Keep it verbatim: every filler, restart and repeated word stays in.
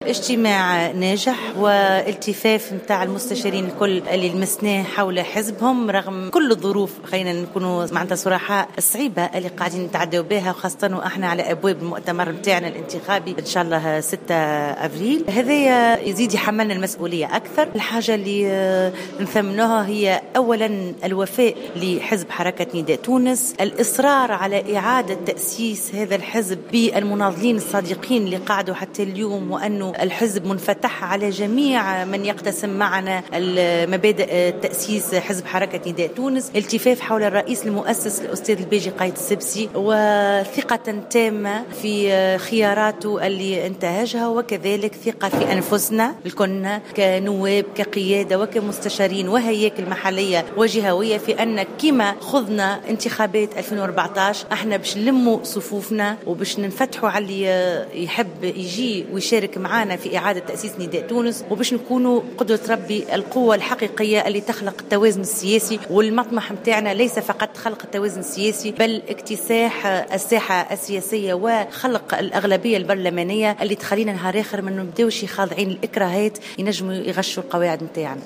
اجتماع ناجح والتفاف متاع المستشارين الكل اللي لمسناه حول حزبهم رغم كل الظروف، خلينا نكونوا معناتها صراحة الصعيبة اللي قاعدين نتعدوا بها، وخاصة واحنا على ابواب المؤتمر متاعنا الانتخابي ان شاء الله ستة افريل. هذا يزيد يحملنا المسؤولية اكثر. الحاجة اللي نثمنوها هي اولا الوفاء لحزب حركة نداء تونس، الاصرار على اعادة تأسيس هذا الحزب بالمناضلين الصادقين اللي قاعدوا حتى اليوم، وانه الحزب منفتح على جميع من يقتسم معنا المبادئ تأسيس حزب حركة نداء تونس، التفاف حول الرئيس المؤسس الأستاذ الباجي قايد السبسي، وثقة تامة في خياراته اللي انتهجها، وكذلك ثقة في أنفسنا الكلنا كنواب كقيادة وكمستشارين وهياكل محلية وجهوية، في أن كما خضنا انتخابات ألفين وأربعة عشر احنا باش نلموا صفوفنا وباش ننفتحوا على اللي يحب يجي ويشارك معنا في إعادة تأسيس نداء تونس، وباش نكونوا قدرة ربي القوة الحقيقية اللي تخلق التوازن السياسي. والمطمح متاعنا ليس فقط خلق التوازن السياسي بل اكتساح الساحة السياسية وخلق الأغلبية البرلمانية اللي تخلينا نهار آخر ما نبداوش خاضعين الإكراهات ينجموا يغشوا القواعد متاعنا.